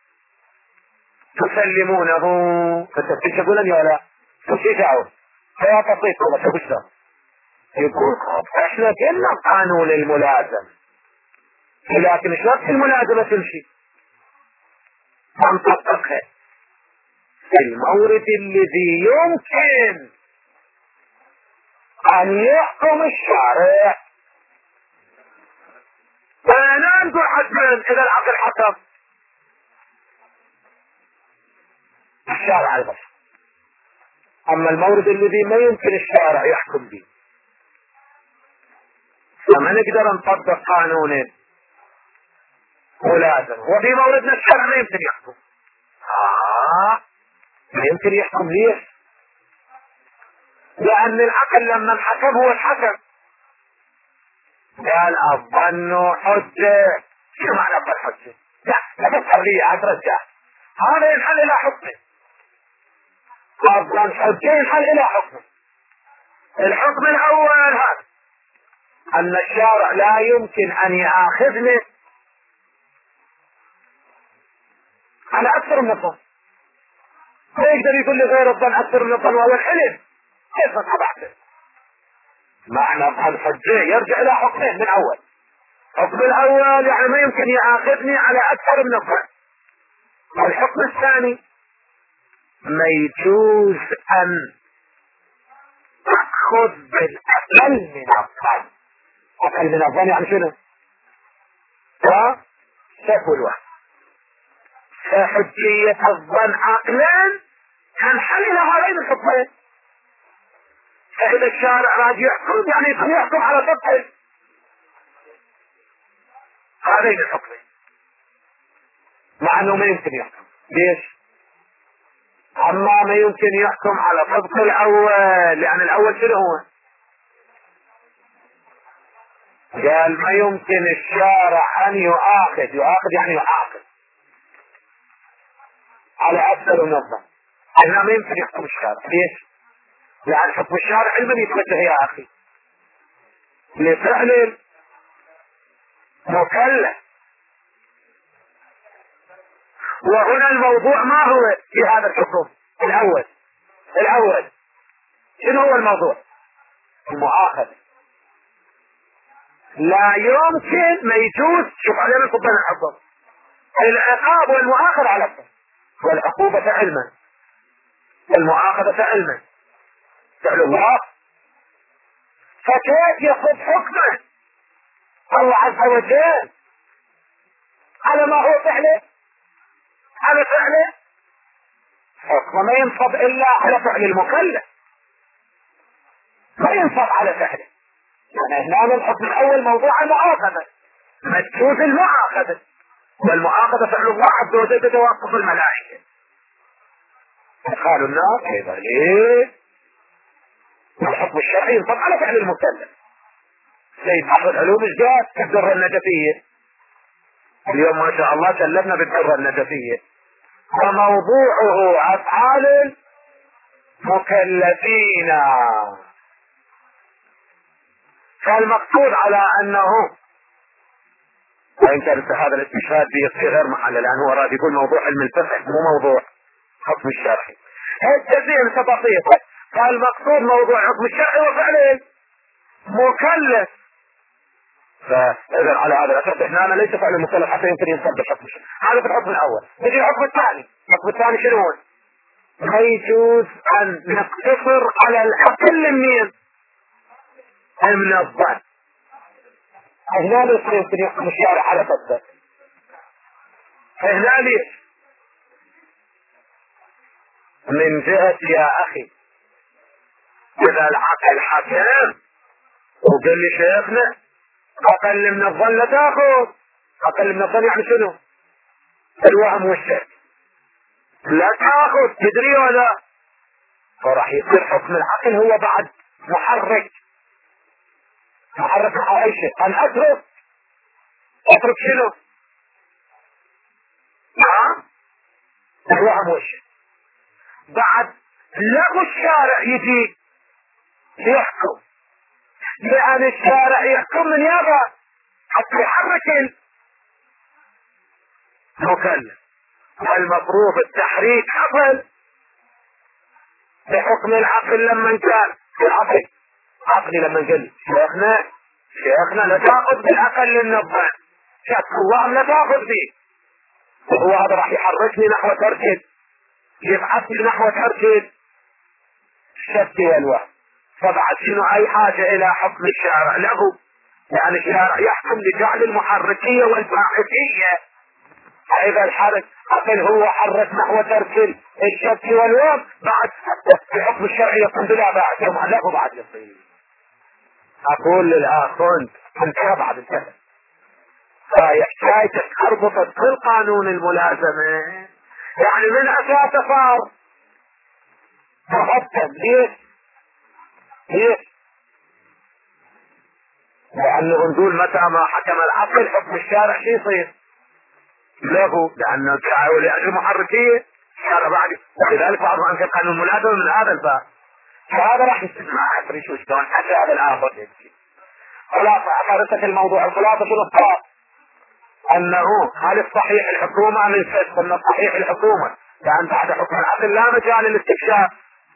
تسلمونه. فتفتيش اقولني ولا تفتيش اعود هي تطيق ولا تبشر يقول احنا كنا قانون الملازمة لكن شرط الملازمة تمشي نطبقها في المورد الذي يمكن ان يحكم الشارع. فانا نقول حتما اذا العقل حكم الشارع البشر. اما المورد الذي ما يمكن الشارع يحكم به فما نقدر نطبق قانون ملازم. وفي موردنا الشرع ما يمكن يحكم. ما يمكن يحكم ليش؟ لأن العقل لما الحكم هو الحكم قال الظن حجة. شو معنى الظن حجة؟ لا تفسر لي أترجع هذا ينحل إلى حكمه. الظن حجة ينحل إلى حكمه. الحكم الأول هذا أن الشارع لا يمكن أن يأخذني على أكثر من الظن. ما يقدر يقول لي غير الظن أكثر من الظن وهو الحلم. كيف طبعته؟ معنى الظن حجة يرجع إلى حكمين من أول. الحكم الأول يعني ما يمكن يأخذني على أكثر من الظن. الحكم الثاني ما يجوز أن أخذ بالأقل من الظن. أقل من الظن يعني شنو؟ شكو الواحد. فحجية الظن عقلا تنحل إلى هذين الحكمين. فإذا الشارع راجع يحكم يعني يحكم على سطح هذين الحكمين مع أنه ما يمكن يحكم. ليش؟ أما ما يمكن يحكم على طبق الأول لأن الأول شنو هو؟ قال ما يمكن الشارع أن يؤاخذ يعني يعاقب على أكثر من الظن. أنه ما يمكن يحكم الشارع. ليش؟ لأن حكم الشارع علما يتوجه يا أخي لفعل مكلف. وهنا الموضوع ما هو في هذا الحكم الأول شنو هو الموضوع؟ المؤاخذة. لا يمكن ما يجوز. شوف علينا نفضل الحكم العقاب والمؤاخذة على الظن والعقوبة علما المؤاخذة علما فعل الله. فكيف ياخذ حكمه الله عز وجل على ما هو فعله على فعله؟ حكمه ما ينصب الا على فعل المكلف ما ينصب على فعله. يعني هنا الحكم الاول موضوع المؤاخذة ما تجوز المؤاخذة والمؤاخذة فعل الله عز وجل بتوقف الملائكة. قالوا الناس كيف ليه؟ الحكم الشرعي ينصب على فعل المكلف. سيد بحر العلوم ايش قال؟ الدرة النجفية اليوم ما شاء الله كلفنا بالدرة النجفية وموضوعه افعال المكلفين. فالمقصود على انه وان كان هذا الاستشهاد في غير محله لانه هو راد يقول موضوع علم الفقه مو موضوع حكم الشرعي. التزيين بسيطة. فالمقصود موضوع حكم الشرعي وفعله مكلف. فاذا على هذا الاساس احنا ليس فعل المكلف حتى يمكن ينصب الحكم الشرعي. هذا في الحكم الاول. نجي الحكم الثاني. الحكم الثاني شنو هو؟ ما يجوز ان نقتصر على الاقل من الظن. هنا ليش يمكن يحكم الشارع على فتة؟ هنا ليش؟ من جهة يا اخي اذا العقل حكم وقال لي شيخنا اقل من الظن لا تاخذ، اقل من الظن يعني شنو؟ الوهم والشك، لا تاخذ تدري ولا؟ فراح يصير حكم العقل هو بعد محرك على اي شيء. ان اترك شنو؟ الوهم والشك. بعد لغو الشارع يجي يحكم، لأن الشارع يحكم من يابا حتى يحرك المكلف، والمفروض التحريك حصل بحكم العقل لما كان العقل عقلي لما قال شيخنا لا تاخذ بالعقل للنظام، شك الله لا تاخذ فيه، وهو هذا راح يحركني نحو ترك، يبعثني نحو ترك الشك والوهم. فبعد شنو اي حاجة الى حكم الشارع له، يعني الشارع يحكم لجعل المحركية والباعثية. اذا الحرك عقل هو حرك نحو ترك الشك والوهم، بعد بحكم الشرع يقوم بلا باعث له بعد يصير. اقول للاخ انت بعد الكلام فيحتاج اربطت في القانون الملازمة، يعني من اساس صار مقدم. ليش؟ لانه نقول متى ما حكم العقل حكم الشارع شو يصير له، لانه تحاول لاجل محركيه الشارع بعد، ولذلك بعض انكر قانون الملازمه من هذا الباب. فهذا راح يستمع ادري شو شلون حتى هذا الاخر يمشي. خلاصه اخرت الموضوع، الخلاصه شنو الصواب؟ انه هل الصحيح الحكومه من فسق ان الصحيح الحكومه، لان بعد حكم العقل لا مجال للاستكشاف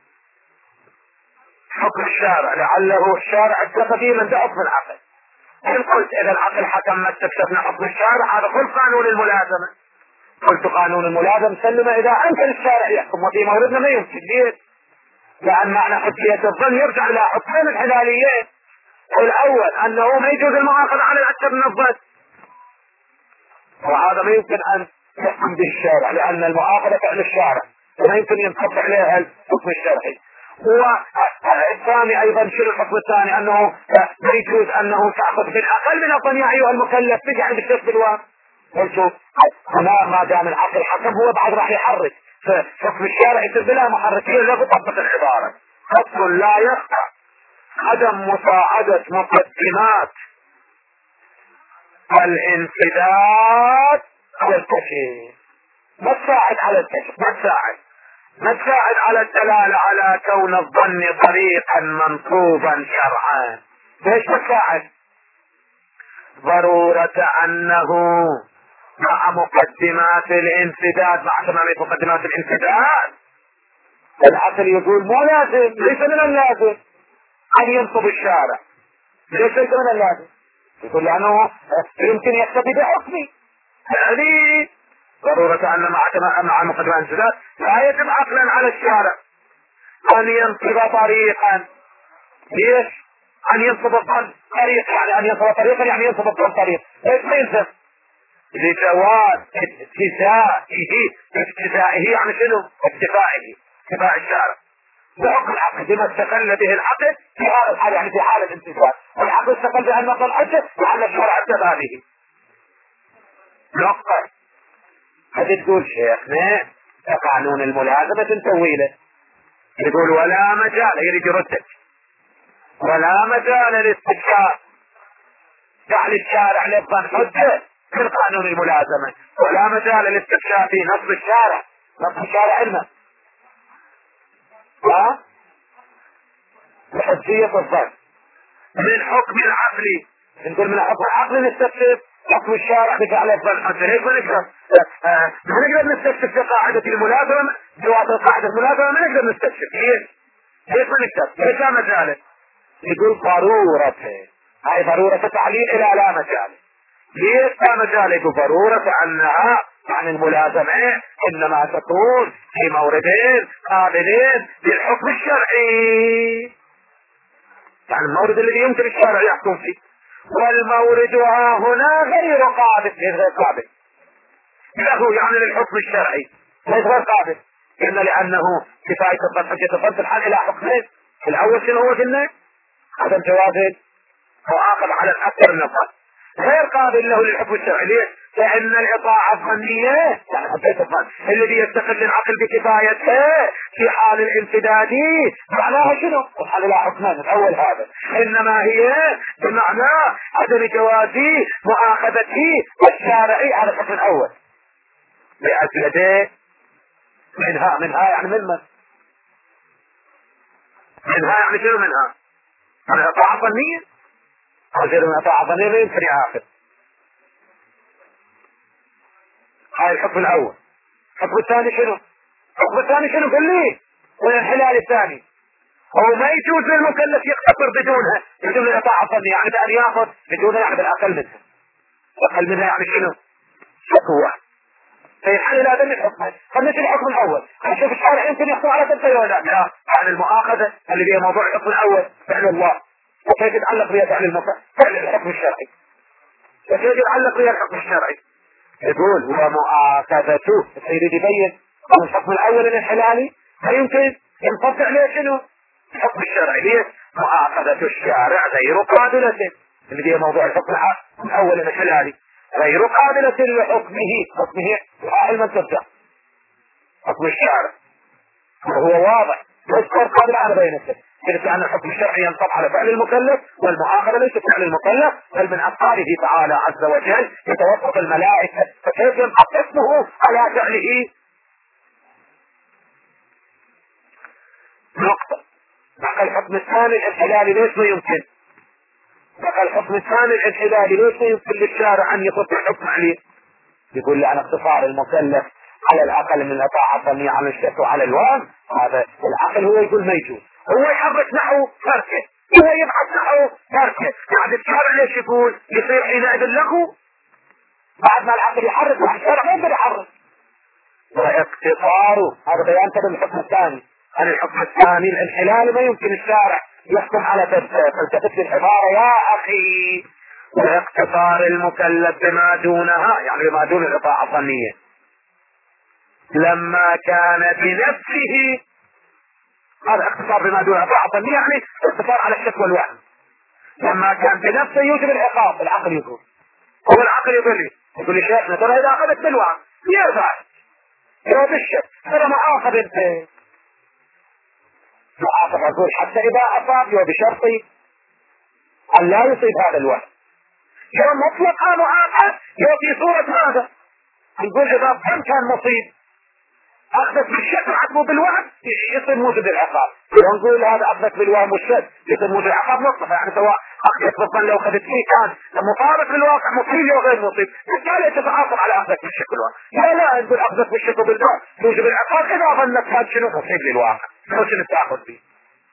حكم الشارع، لعله الشارع اتخذ من ضعف العقل. إن قلت إذا العقل حكم ما استكشفنا حكم الشارع، هذا كل قانون الملازمة. قلت قانون الملازم سلم إذا أمكن الشارع يحكم، وفي موردنا ما يمكن. ليه؟ لأن معنى حجية الظن يرجع إلى حكمين الحلاليين. الأول أنه ما يجوز المؤاخذة على الأكثر من الظن، وهذا ما يمكن أن يحكم به الشارع، لأن المؤاخذة فعل الشارع وما يمكن ينطبق عليها الحكم الشرعي. والثاني ايضا شنو الحكم الثاني؟ انه يجوز انه تاخذ بالاقل من الظن يا ايها المكلف تجعل بالشك بالوهم. قلت ما دام العقل حكم هو بعد راح يحرك، فحكم الشارع يصير بلا محركيه لا تطبق العباره. فصل لا يخفى عدم مساعده مقدمات الانسداد على الكشف، ما تساعد على الكشف، ما تساعد على الدلالة على كون الظن طريقا منصوبا شرعا. ليش ما تساعد؟ ضرورة انه مع مقدمات الانسداد، مع تمام مقدمات الانسداد العقل يقول مو لازم، ليس من اللازم ان ينصب الشارع. ليس من اللازم؟ يقول لانه يمكن يقتضي بحكمي، يعني ضرورة ان مع مقدمات الانسداد لا يجب عقلا على الشارع ان ينصب طريقا. ليش؟ ان ينصب الظن طريق، يعني ان ينصب طريقا يعني ينصب الظن طريق. ليش ما ينصب؟ لجواز اجتزائه يعني شنو؟ اكتفاء الشارع بحكم العقل بما استقل به العقل في هذا الحال، يعني في حالة الانتفاع. العقل استقل بأن نقل حجة لأن الشرع اكتفى به. نقل هذه تقول شيخنا قانون الملازمة طويلة، يقول ولا مجال، يريد يردك ولا مجال للاستكشاف جعل الشارع للظن حجة في قانون الملازمة، ولا مجال للاستكشاف في نصب الشارع علما بحجية الظن من حكم العقل. نقول من حكم العقل نستكشف حكم الشارع بجعل الظن حجة. ليش ما نقدر؟ ما نقدر نستكشف في قاعدة الملازمة، بواسطة قاعدة الملازمة ما نقدر نستكشف. ليش ما نقدر؟ ليش لا مجال؟ يقول ضرورته، هاي ضرورة تعليل الى لا مجال. ليش لا مجال؟ يقول ضرورة انها عن الملازمة انما تكون في موردين قابلين للحكم الشرعي، يعني المورد الذي يمكن الشارع يحكم فيه. والمورد هنا غير قابل، غير قابل له يعني للحكم الشرعي، ليس غير قابل. قلنا لأنه كفاية الظن حجة الظن تنحل إلى حكمين. الأول شنو هو؟ قلنا عدم جواز مؤاخذ على الأكثر من الظن، غير قابل له للحكم الشرعي. ليش؟ لأن الإطاعة الظنية يعني حجة الظن الذي يستقل العقل بكفايته في حال الامتداد معناها شنو؟ تنحل إلى حكمين. الأول هذا، إنما هي بمعنى عدم جواز مؤاخذته الشارعي على الحكم الأول. لأجل منها يعني منها يعني شنو منها؟ يعني اطاعة ظنية، غير من اطاعة ظنية لا يمكن يعاقب. هاي الحكم الاول. الحكم الثاني شنو؟ الحكم الثاني شنو؟ قل لي والانحلال الثاني هو ما يجوز للمكلف يقتصر بدونها، بدون الاطاعة الظنية، يعني بأن ياخذ بدونها يعني بالاقل منها. اقل منها يعني شنو؟ شكوى. فينحل الى ذم الحكم. خلينا الحكم الاول، نشوف الشارع يمكن يحكم على تنفيذ ولا لا. عن المؤاخذة اللي هي موضوع الحكم الاول فعل الله، وكيف يتعلق بها فعل الحكم الشرعي، وكيف يتعلق بها الحكم الشرعي. يقول ومؤاخذته يريد يبين ان الحكم الاول الانحلالي فيمكن ينطبق عليه شنو؟ الحكم الشرعي. ليه؟ مؤاخذة الشارع غير قابلة، اللي هي موضوع الحكم الاول الانحلالي غير قابلة لحكمه علما ترجع حكم الشارع وهو واضح يذكر قابل على بينته. كذلك أن الحكم الشرعي ينطبق على فعل المكلف، والمؤاخذة ليست فعل المكلف بل من أفعاله تعالى عز وجل يتوسط الملائكة، فكيف ينطبق اسمه على فعله؟ نقطة. بقى الحكم الثاني الانحلالي ليش ما يمكن؟ بقى الحكم الثاني الانحلالي ليش ما يمكن للشارع أن يطبق الحكم عليه؟ يقول لي عن اقتصار المكلف على الأقل من الأطاعة الظنية على الشك وعلى الوهم. هذا العقل هو يقول ما يجوز، هو يحرك نحو تركه، هو يبحث نحو تركه. يعني الشارع ليش يقول يصير حينئذ له بعد ما العقل يحرك والشارع ما يقدر يحرك. واقتصاره هذا بيان بالحكم الثاني. عن الحكم الثاني الانحلال ما يمكن الشارع يحكم على فلسفة العبارة يا أخي. واقتصار المكلف بما دونها يعني بما دون الإطاعة الظنية لما كان بنفسه، هذا اقتصار بما دون الإطاعة الظنية يعني اقتصار على الشك والوهم. لما كان بنفسه يوجب العقاب، العقل يقول، هو العقل يقول لي شيخنا ترى إذا أخذت بالوهم يرفع يرى بالشك ترى معاقب انت معاقب. أقول حتى إذا أصاب وبشرط أن لا يصيب هذا الوهم يوم مطلقا معاقب في صورة هذا. نقول إذا كان مصيب أخذت بالشك وعقبه بالوهم يصير موجب العقاب. ونقول هذا أخذت بالوهم والشك يصير موجب العقاب مطلقا، يعني سواء أخذت بالظن لو أخذت فيه كان مطابق للواقع مصيب أو غير مصيب بالتالي تتعاقب على أخذت بالشك والوهم. لا نقول أخذت بالشك وبالوهم موجب العقاب إذا ظنت هذا شنو مصيب للواقع شنو تأخذ به.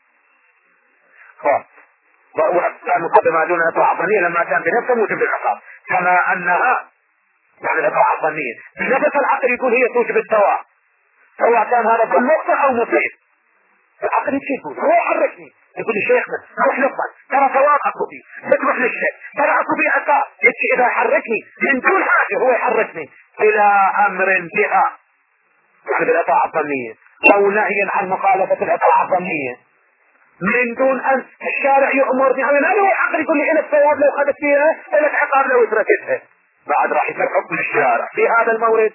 وكان مقدمة دون إطاعة ظنية لما كان بنفسه موجب العقاب، كما أنها يعني الإطاعة الظنية بنفس العقل يقول هي توجب السواء، سواء كان هذا بالنقطة أو مصيب. العقل يشيكه هو يحركني يقول لي شيخنا روح نقبل ترى سواء أكو بي تروح للشيء ترى أكو بي عقاب إذا يحركني من دون حاجة هو يحركني إلى أمر بها يعني بالإطاعة الظنية أو نهي عن مخالفة الإطاعة الظنية من دون أن الشارع يأمرني. هل هو العقل يقول لي إلى الثواب لو خدت فيها إلى العقاب لو تركتها؟ بعد راح يصير حكم الشارع في هذا المورد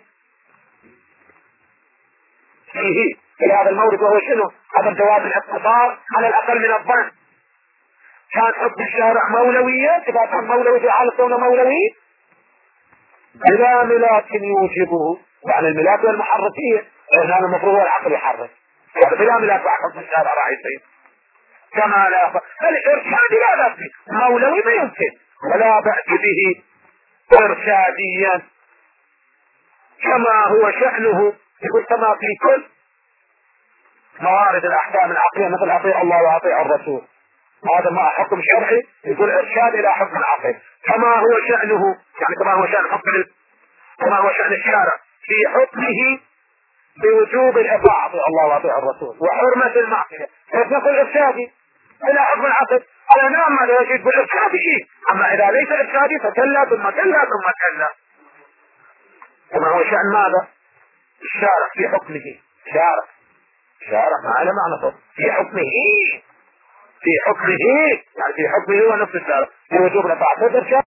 فيه في هذا المورد وهو شنو؟ عدم جواز الاقتصار على الأقل من الظن. كان حكم الشارع مولوية، إذا كان مولوي في حالة كونه مولوي بلا ملاك يوجبه يعني الملاك والمحركية هذا المفروض هو العقل يحرك بلا ملاك حكم الشارع راح يصير كما لا فالإرشاد لا بأس به مولوي ما يمكن ولا بأس به إرشاديا كما هو شأنه. يقول كما في كل موارد الأحكام العقلية مثل أطيع الله وأطيع الرسول هذا ما حكم شرعي يقول إرشاد إلى حكم العقل كما هو شأنه يعني كما هو شأن حكم كما هو شأن الشارع في حكمه بوجوب الإطاعة أطيع الله وأطيع الرسول وحرمة المعصية كيف نقول إرشادي إلى حكم العقل على نوع من الواجب بالإرشادي، أما إذا ليس إرشادي فكلا ثم كلا ثم كلا. كما هو شأن ماذا؟ الشارع في حكمه، شارع ما على معنى صوت في حكمه، يعني في حكمه ونفس الشارع في وجوب رفع صدر